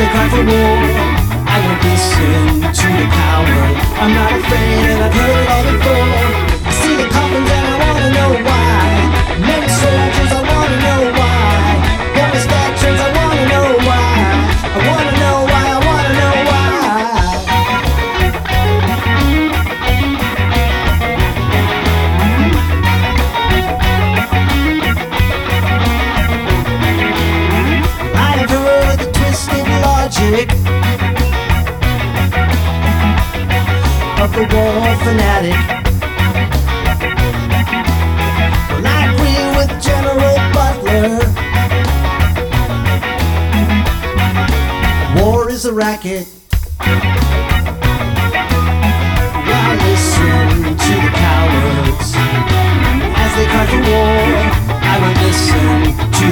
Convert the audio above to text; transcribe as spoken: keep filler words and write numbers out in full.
cry for war, I won't listen to the coward. I'm not afraid and I've heard it all before. I see the coffins and I wanna know why. Many soldiers, I wanna know why. Youngest veterans, I wanna know why. I wanna know why, I wanna know why. I have heard the twisted logic of the war fanatic. Well, I agree with General Butler. War is a racket. Well, listen to the cowards as they cry for war. I won't listen to